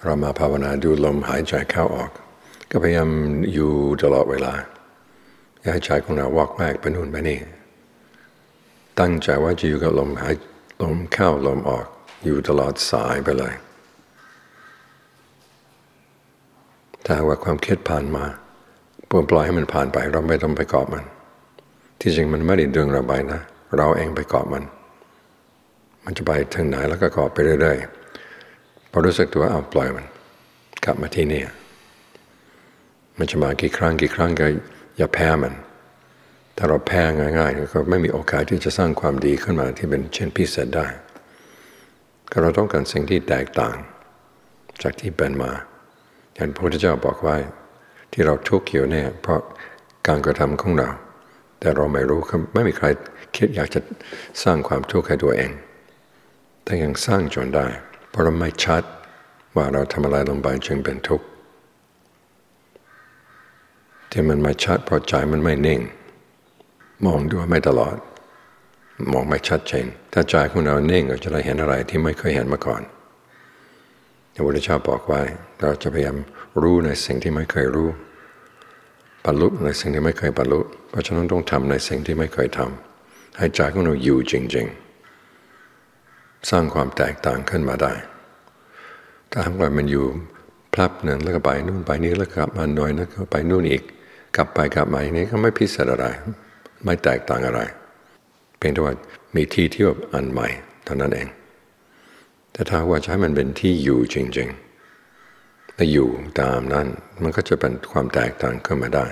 เรามาภาวนาดูลมหายใจเข้าออกก็พยายามอยู่ตลอดเวลาอย่าให้ใจของเราวอกแวกไปนู่นไปนี่ตั้งใจว่าจะอยู่กับลมหายลมเข้าลมออกอยู่ตลอดสายไปเลยถ้าว่าความคิดผ่านมาปล่อยให้มันผ่านไปเราไม่ต้องไปเกาะมันที่จริงมันไม่ได้ดึงเราไปนะเราเองไปเกาะมันจะไปทางไหนแล้วก็เกาะไปเรื่อยๆพอรู้สึกตัวเอาปล่อยมันกลับมาที่นี่มันจะมากี่ครั้งก็อย่าแพ้มันถ้าเราแพ้ง่ายๆก็ไม่มีโอกาสที่จะสร้างความดีขึ้นมาที่เป็นเช่นพิเศษได้ก็เราต้องการสิ่งที่แตกต่างจากที่เป็นมาอย่างพระพุทธเจ้าบอกว่าที่เราทุกข์อยู่เนี่ยเพราะการกระทำของเราแต่เราไม่รู้ไม่มีใครคิดอยากจะสร้างความทุกข์ให้ตัวเองแต่ยังสร้างจนได้เพราะเราไม่ชัดว่าเราทำอะไรลงไปจึงเป็นทุกข์ที่มันไม่ชัดเพราะใจมันไม่นิ่งมองดูไม่ตลอดมองไม่ชัดเจนถ้าใจของเรานิ่งเราจะได้เห็นอะไรที่ไม่เคยเห็นมาก่อนพระพุทธเจ้าบอกว่าเราจะพยายามรู้ในสิ่งที่ไม่เคยรู้บรรลุในสิ่งที่ไม่เคยบรรลุเพราะฉะนั้นต้องทำในสิ่งที่ไม่เคยทำให้ใจของเราอยู่จริงๆสร้างความแตกต่างขึ้นมาได้ถ้าหากว่ามันอยู่พลับหนึ่งแล้วก็ไปนู่นไปนี้แล้วกลับมาหน่อยแล้วก็ไปนู่นอีกกลับไปกลับมาอย่างนี้ก็ไม่พิเศษอะไรไม่แตกต่างอะไรเพียงแต่ว่ามีที่เที่ยวอันใหม่เท่านั้นเองแต่ถ้าว่าจะให้มันเป็นที่อยู่จริงๆและอยู่ตามนั้นมันก็จะเป็นความแตกต่างขึ้นมาได้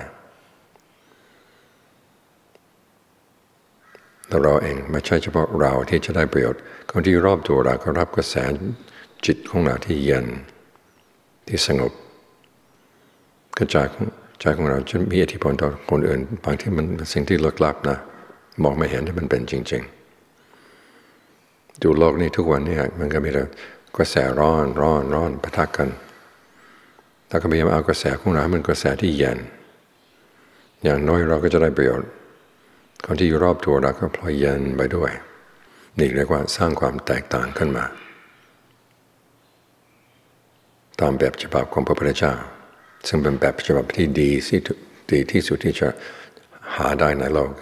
แต่เราเองไม่ใช่เฉพาะเราที่จะได้ประโยชน์คนที่รอบตัวเราก็รับกระแสจิตของเราที่เย็นที่สงบกระจายใจของเราจะมีอิทธิพลต่อคนอื่นบางที่มันเป็นสิ่งที่ลึกลับนะมองไม่เห็นที่มันเป็นจริงๆดูโลกนี้ทุกวันนี้มันก็มีแต่กระแสร้อนปะทะกันถ้าก็พยายามเอากระแสของเรามันกระแสที่เย็นอย่างน้อยเราก็จะได้ประโยชน์คนที่อยู่รอบตัวเราก็พลอยเย็นไปด้วยนี่เรียกว่าสร้างความแตกต่างขึ้นมาตามแบบฉบับของพระพุทธเจ้าซึ่งเป็นแบบฉบับที่ดีที่สุดที่จะหาได้ในโลก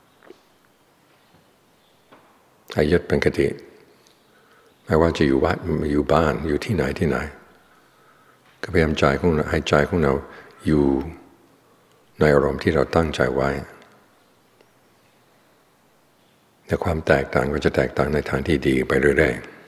ให้ยึดเป็นคติไม่ว่าจะอยู่วัดอยู่บ้านอยู่ที่ไหนก็พยายามใจของเราให้ใจของเราอยู่ในอารมณ์ที่เราตั้งใจไว้แต่ความแตกต่างก็จะแตกต่างในทางที่ดีไปเรื่อยๆ